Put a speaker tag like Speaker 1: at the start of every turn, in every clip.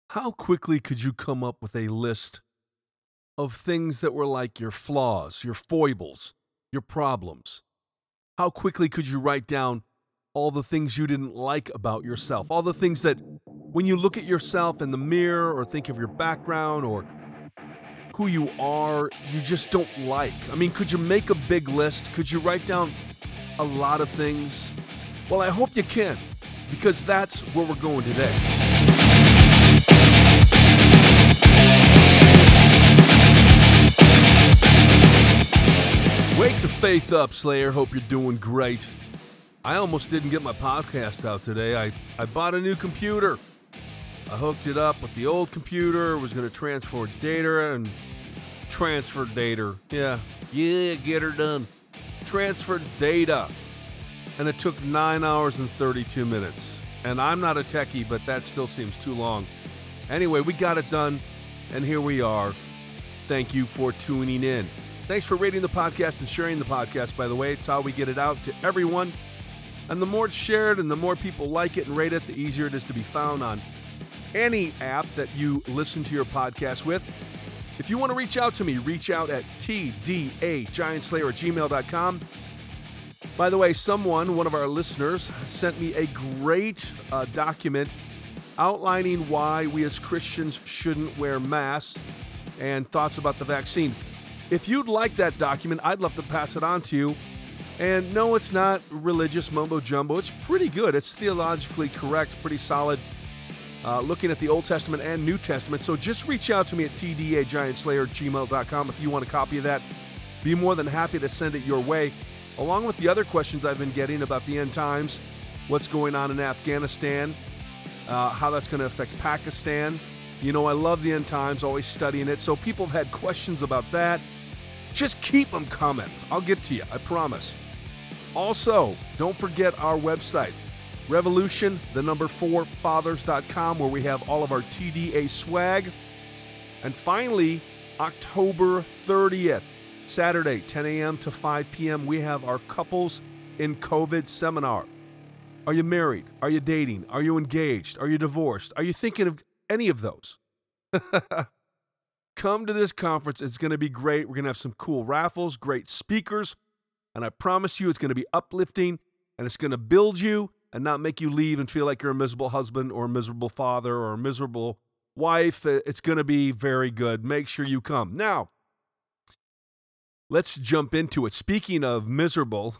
Speaker 1: How quickly could you come up with a list of things that were like your flaws, your foibles, your problems? How quickly could you write down all the things you didn't like about yourself? All the things that when you look at yourself in the mirror or think of your background or who you are, you just don't like. I mean, could you make a big list? Could you write down a lot of things? Well, I hope you can, because that's where we're going today. Wake the faith up, Slayer. Hope you're doing great. I almost didn't get my podcast out today. I bought a new computer. I hooked it up with the old computer, was going to transfer data and transfer data. Yeah, get her done. Transferred data. And it took 9 hours and 32 minutes. And I'm not a techie, but that still seems too long. Anyway, we got it done, and here we are. Thank you for tuning in. Thanks for rating the podcast and sharing the podcast, by the way. It's how we get it out to everyone. And the more it's shared and the more people like it and rate it, the easier it is to be found on any app that you listen to your podcast with. If you want to reach out to me, reach out at tdagiantslayer@gmail.com. By the way, one of our listeners, sent me a great document outlining why we as Christians shouldn't wear masks and thoughts about the vaccine. If you'd like that document, I'd love to pass it on to you. And no, it's not religious mumbo-jumbo. It's pretty good. It's theologically correct, pretty solid, looking at the Old Testament and New Testament. So just reach out to me at tdagiantslayer@gmail.com if you want a copy of that. Be more than happy to send it your way, along with the other questions I've been getting about the end times, what's going on in Afghanistan, how that's going to affect Pakistan. You know, I love the end times, always studying it. So people have had questions about that. Just keep them coming. I'll get to you, I promise. Also, don't forget our website, revolution4fathers.com, where we have all of our TDA swag. And finally, October 30th, Saturday, 10 a.m. to 5 p.m., we have our Couples in COVID seminar. Are you married? Are you dating? Are you engaged? Are you divorced? Are you thinking of any of those? Come to this conference. It's going to be great. We're going to have some cool raffles, great speakers, and I promise you it's going to be uplifting, and it's going to build you and not make you leave and feel like you're a miserable husband or a miserable father or a miserable wife. It's going to be very good. Make sure you come. Now, let's jump into it. Speaking of miserable,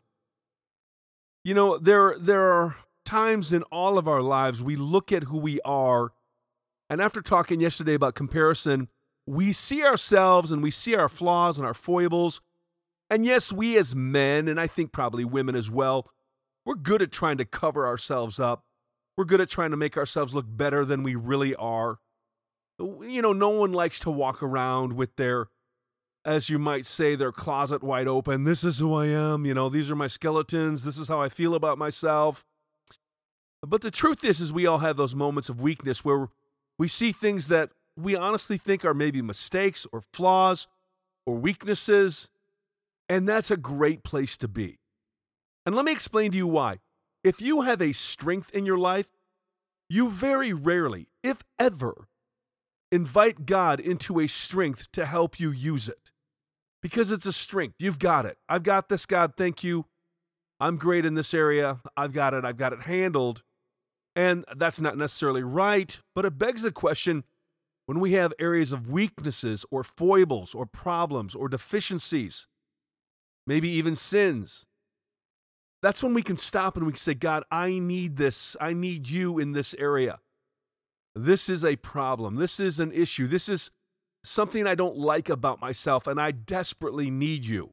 Speaker 1: you know, there are times in all of our lives we look at who we are, and after talking yesterday about comparison, we see ourselves and we see our flaws and our foibles. And yes, we as men, and I think probably women as well, we're good at trying to cover ourselves up. We're good at trying to make ourselves look better than we really are. You know, no one likes to walk around with their, as you might say, their closet wide open. This is who I am. You know, these are my skeletons. This is how I feel about myself. But the truth is we all have those moments of weakness where we see things that we honestly think are maybe mistakes or flaws or weaknesses, and that's a great place to be. And let me explain to you why. If you have a strength in your life, you very rarely, if ever, invite God into a strength to help you use it. Because it's a strength. You've got it. I've got this, God. Thank you. I'm great in this area. I've got it. I've got it handled. And that's not necessarily right, but it begs the question, when we have areas of weaknesses or foibles or problems or deficiencies, maybe even sins, that's when we can stop and we can say, God, I need this. I need you in this area. This is a problem. This is an issue. This is something I don't like about myself, and I desperately need you.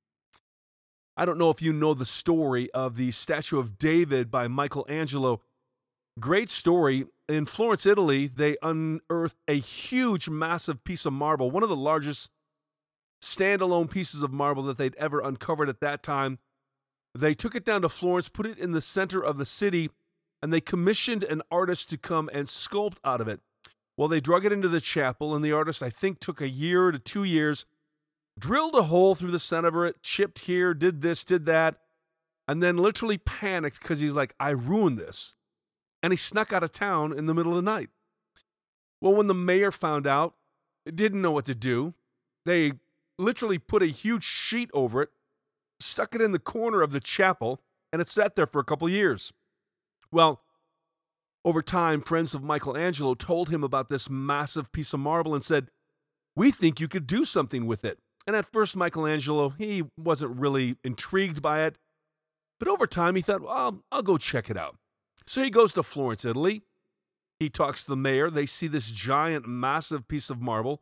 Speaker 1: I don't know if you know the story of the Statue of David by Michelangelo. Great story. In Florence, Italy, they unearthed a huge, massive piece of marble, one of the largest standalone pieces of marble that they'd ever uncovered at that time. They took it down to Florence, put it in the center of the city, and they commissioned an artist to come and sculpt out of it. Well, they drug it into the chapel, and the artist, I think, took a year to 2 years, drilled a hole through the center of it, chipped here, did this, did that, and then literally panicked because he's like, I ruined this. And he snuck out of town in the middle of the night. Well, when the mayor found out, it didn't know what to do. They literally put a huge sheet over it, stuck it in the corner of the chapel, and it sat there for a couple years. Well, over time, friends of Michelangelo told him about this massive piece of marble and said, "We think you could do something with it." And at first, Michelangelo, he wasn't really intrigued by it. But over time, he thought, well, I'll go check it out. So he goes to Florence, Italy. He talks to the mayor. They see this giant, massive piece of marble.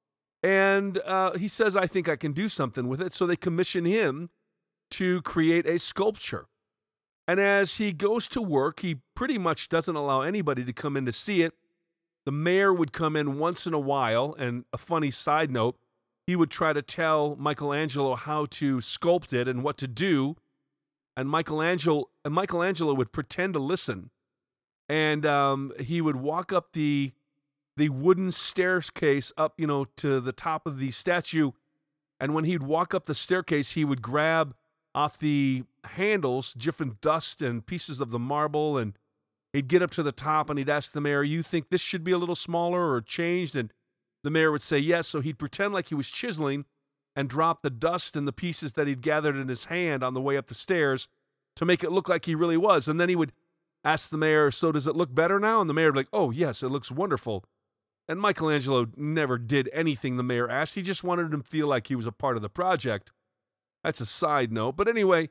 Speaker 1: And he says, I think I can do something with it. So they commission him to create a sculpture. And as he goes to work, he pretty much doesn't allow anybody to come in to see it. The mayor would come in once in a while. And a funny side note, he would try to tell Michelangelo how to sculpt it and what to do. And Michelangelo would pretend to listen. And he would walk up the wooden staircase up, to the top of the statue. And when he'd walk up the staircase, he would grab off the handles different dust and pieces of the marble. And he'd get up to the top and he'd ask the mayor, you think this should be a little smaller or changed? And the mayor would say yes. So he'd pretend like he was chiseling and drop the dust and the pieces that he'd gathered in his hand on the way up the stairs to make it look like he really was. And then he would ask the mayor, so does it look better now? And the mayor would be like, oh, yes, it looks wonderful. And Michelangelo never did anything the mayor asked. He just wanted him to feel like he was a part of the project. That's a side note. But anyway,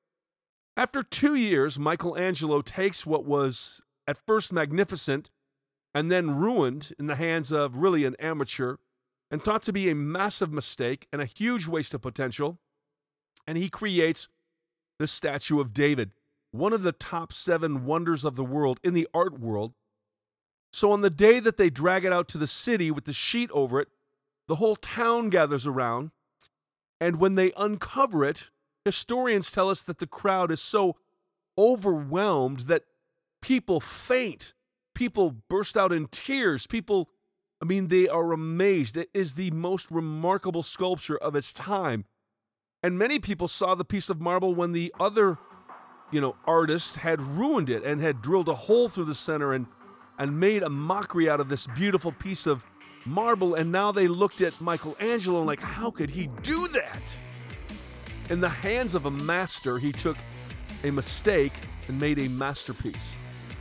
Speaker 1: after 2 years, Michelangelo takes what was at first magnificent and then ruined in the hands of really an amateur and thought to be a massive mistake and a huge waste of potential. And he creates the statue of David, one of the top 7 wonders of the world in the art world. So on the day that they drag it out to the city with the sheet over it, the whole town gathers around. And when they uncover it, historians tell us that the crowd is so overwhelmed that people faint. People burst out in tears. They are amazed. It is the most remarkable sculpture of its time. And many people saw the piece of marble when the other, artist had ruined it and had drilled a hole through the center and made a mockery out of this beautiful piece of marble. And now they looked at Michelangelo and like, how could he do that? In the hands of a master, he took a mistake and made a masterpiece.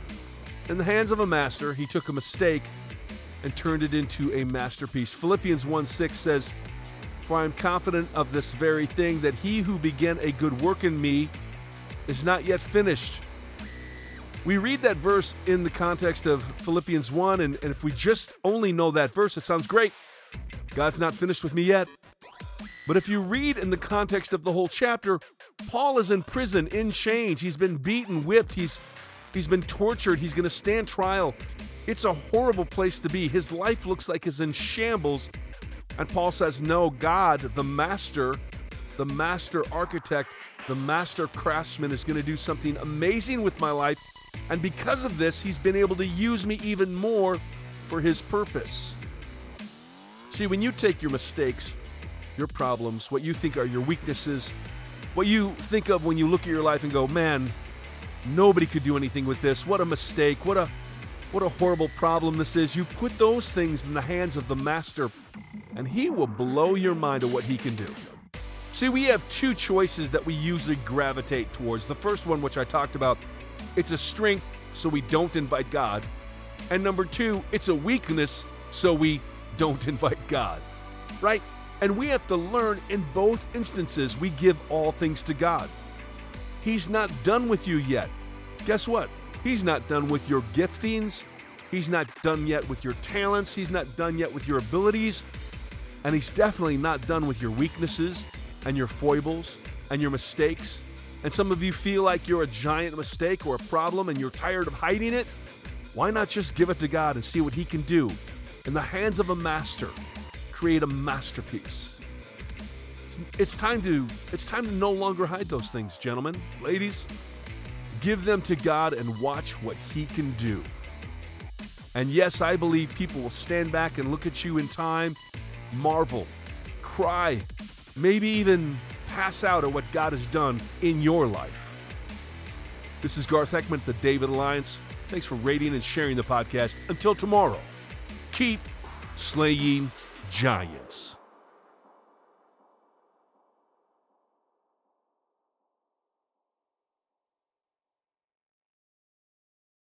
Speaker 1: In the hands of a master, he took a mistake and turned it into a masterpiece. Philippians 1:6 says, for I am confident of this very thing, that he who began a good work in me is not yet finished. We read that verse in the context of Philippians 1, and if we just only know that verse, it sounds great. God's not finished with me yet. But if you read in the context of the whole chapter, Paul is in prison, in chains. He's been beaten, whipped. He's been tortured. He's going to stand trial. It's a horrible place to be. His life looks like it's in shambles. And Paul says, no, God, the master architect, the master craftsman is going to do something amazing with my life. And because of this, he's been able to use me even more for his purpose. See, when you take your mistakes, your problems, what you think are your weaknesses, what you think of when you look at your life and go, man, nobody could do anything with this. What a mistake. What a horrible problem this is. You put those things in the hands of the master, and he will blow your mind of what he can do. See, we have 2 choices that we usually gravitate towards. The first one, which I talked about, it's a strength, so we don't invite God. And number 2, it's a weakness, so we don't invite God. Right? And we have to learn in both instances, we give all things to God. He's not done with you yet. Guess what? He's not done with your giftings. He's not done yet with your talents. He's not done yet with your abilities. And he's definitely not done with your weaknesses and your foibles and your mistakes. And some of you feel like you're a giant mistake or a problem and you're tired of hiding it. Why not just give it to God and see what he can do? In the hands of a master, create a masterpiece. It's time to no longer hide those things, gentlemen, ladies. Give them to God and watch what he can do. And yes, I believe people will stand back and look at you in time, marvel, cry, maybe even pass out at what God has done in your life. This is Garth Heckman at the David Alliance. Thanks for rating and sharing the podcast. Until tomorrow, keep slaying giants.